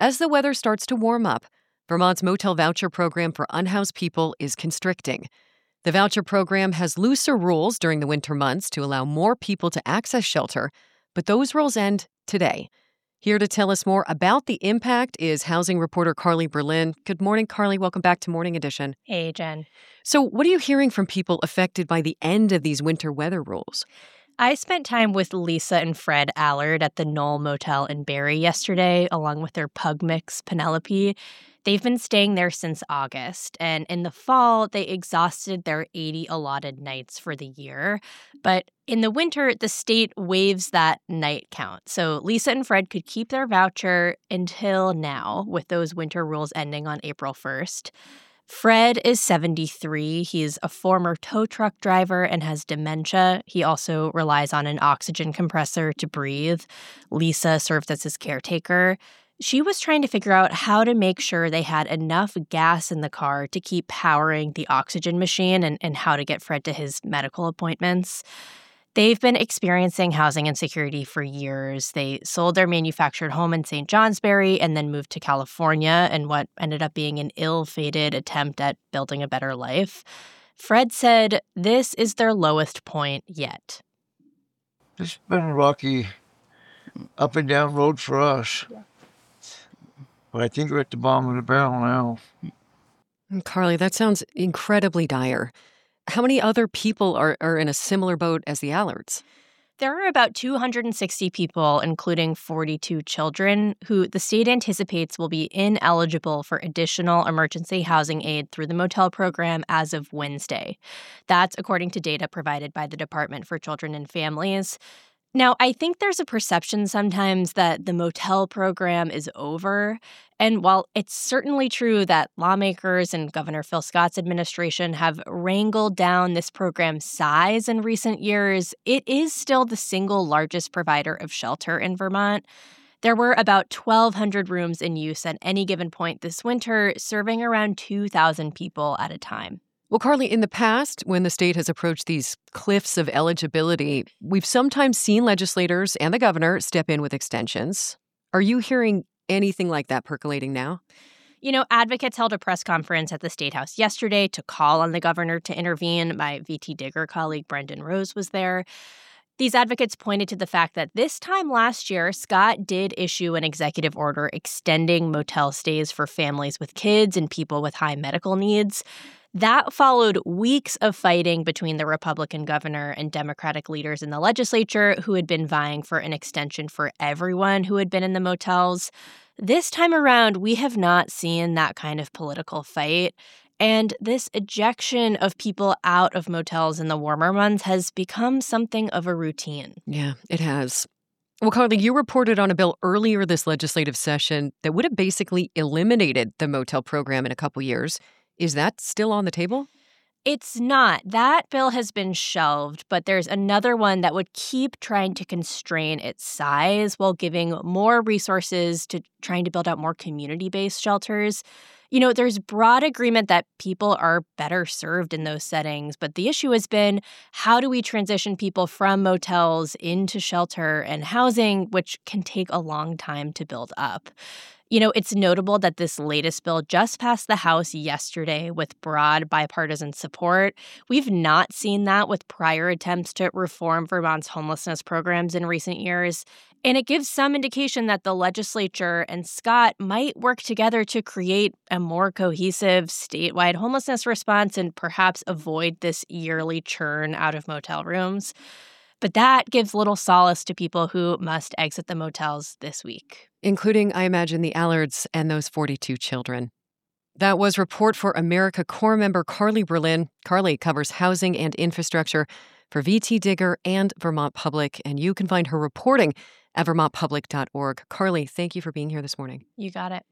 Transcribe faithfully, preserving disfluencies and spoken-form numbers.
As the weather starts to warm up, Vermont's motel voucher program for unhoused people is constricting. The voucher program has looser rules during the winter months to allow more people to access shelter, but those rules end today. Here to tell us more about the impact is housing reporter Carly Berlin. Good morning, Carly. Welcome back to Morning Edition. Hey, Jen. So what are you hearing from people affected by the end of these winter weather rules? I spent time with Lisa and Fred Allard at the Knoll Motel in Barre yesterday, along with their pug mix, Penelope. They've been staying there since August, and in the fall, they exhausted their eighty allotted nights for the year. But in the winter, the state waives that night count. So Lisa and Fred could keep their voucher until now, with those winter rules ending on April first. Fred is seventy-three. He's a former tow truck driver and has dementia. He also relies on an oxygen compressor to breathe. Lisa serves as his caretaker. She was trying to figure out how to make sure they had enough gas in the car to keep powering the oxygen machine and, and how to get Fred to his medical appointments. They've been experiencing housing insecurity for years. They sold their manufactured home in Saint Johnsbury and then moved to California in what ended up being an ill-fated attempt at building a better life. Fred said this is their lowest point yet. It's been a rocky up and down road for us. But I think we're at the bottom of the barrel now. Carly, that sounds incredibly dire. How many other people are, are in a similar boat as the Allards? There are about two hundred sixty people, including forty-two children, who the state anticipates will be ineligible for additional emergency housing aid through the motel program as of Wednesday. That's according to data provided by the Department for Children and Families. Now, I think there's a perception sometimes that the motel program is over. And while it's certainly true that lawmakers and Governor Phil Scott's administration have wrangled down this program's size in recent years, it is still the single largest provider of shelter in Vermont. There were about twelve hundred rooms in use at any given point this winter, serving around two thousand people at a time. Well, Carly, in the past, when the state has approached these cliffs of eligibility, we've sometimes seen legislators and the governor step in with extensions. Are you hearing anything like that percolating now? You know, advocates held a press conference at the State House yesterday to call on the governor to intervene. My V T Digger colleague Brendan Rose was there. These advocates pointed to the fact that this time last year, Scott did issue an executive order extending motel stays for families with kids and people with high medical needs. That followed weeks of fighting between the Republican governor and Democratic leaders in the legislature who had been vying for an extension for everyone who had been in the motels. This time around, we have not seen that kind of political fight. And this ejection of people out of motels in the warmer months has become something of a routine. Yeah, it has. Well, Carly, you reported on a bill earlier this legislative session that would have basically eliminated the motel program in a couple years. Is that still on the table? It's not. That bill has been shelved, but there's another one that would keep trying to constrain its size while giving more resources to trying to build out more community-based shelters. You know, there's broad agreement that people are better served in those settings, but the issue has been how do we transition people from motels into shelter and housing, which can take a long time to build up. You know, it's notable that this latest bill just passed the House yesterday with broad bipartisan support. We've not seen that with prior attempts to reform Vermont's homelessness programs in recent years. And it gives some indication that the legislature and Scott might work together to create a more cohesive statewide homelessness response and perhaps avoid this yearly churn out of motel rooms. But that gives little solace to people who must exit the motels this week. Including, I imagine, the Allards and those forty-two children. That was Report for America Corps member Carly Berlin. Carly covers housing and infrastructure for V T Digger and Vermont Public, and you can find her reporting at vermont public dot org. Carly, thank you for being here this morning. You got it.